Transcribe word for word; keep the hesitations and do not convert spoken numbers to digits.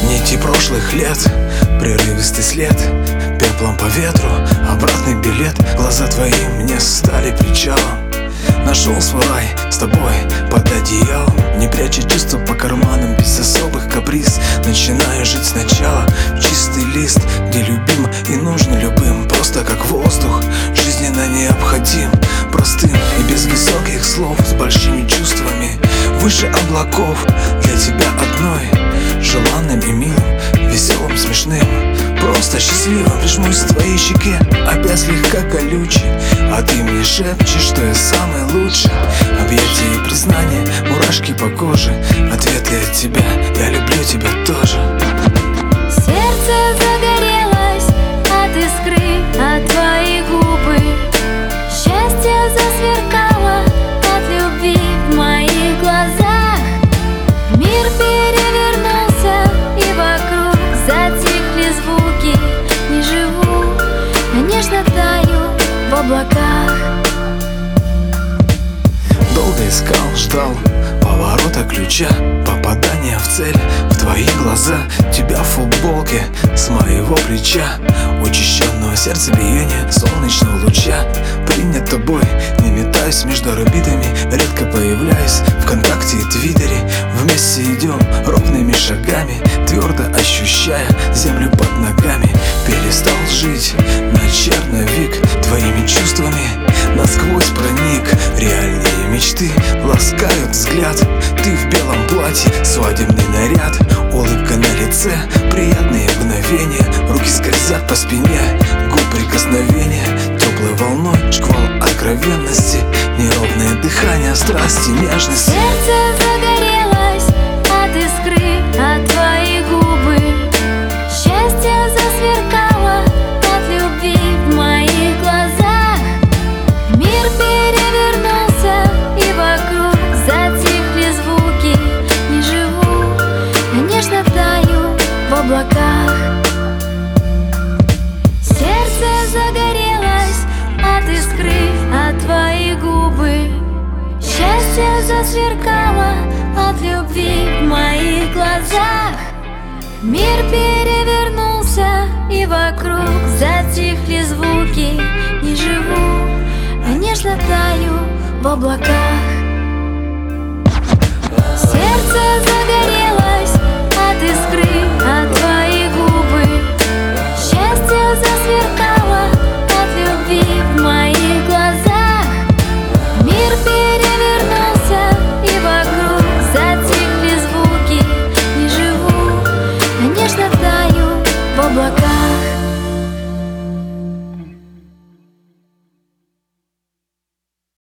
Нити прошлых лет, прерывистый след, пеплом по ветру, обратный билет. Глаза твои мне стали причалом. Нашел свой рай с тобой под одеялом, не пряча чувства по карманам, без особых каприз. Начинаю жить сначала, чистый лист, где любим и нужно любым. Просто как воздух, жизненно необходим, простым и без высоких слов, с большими чувствами, выше облаков. Для тебя одной, желанным и милым, веселым, смешным, просто счастливым. Прижмусь к твоей щеке, опять слегка колючий, а ты мне шепчешь, что я самый лучший. Объятия и признания, мурашки по коже, ответы от тебя, я люблю тебя тоже. Сердце загорелось от искры, от твоих губы. Счастье засверкало от любви в моих глазах. Мир перевернулся, и вокруг затихли звуки. Не живу, конечно, таю в облаках. Долго искал, ждал поворота ключа, попадания в цель, в твои глаза. Тебя в футболке с моего плеча, учащенного сердцебиения, солнечного луча. Принят тобой, не метаюсь между орбитами, редко появляюсь ВКонтакте и Твиттере. Вместе идем ровными шагами, твердо ощущая землю под ногами. Перестал жить на черновик, твоими чувствами насквозь проник. Реальные мечты ласкают взгляд, ты в белом платье, свадебный наряд, улыбка на лице, приятные мгновения. Руки скользят по спине, губ прикосновения, теплой волной шквал откровенности, неровное дыхание страсти, нежности. Сердце загорелось от искры, от твоих губы. Счастье засверкало от любви в моих глазах. Мир перевернулся, и вокруг затихли звуки. Не живу, конечно, таю в облаках. Сердце загорелось от искры, от твоих губы. Счастье засверкало от любви в моих глазах. Мир перевернулся, и вокруг затихли звуки. Не живу, конечно, таю в облаках.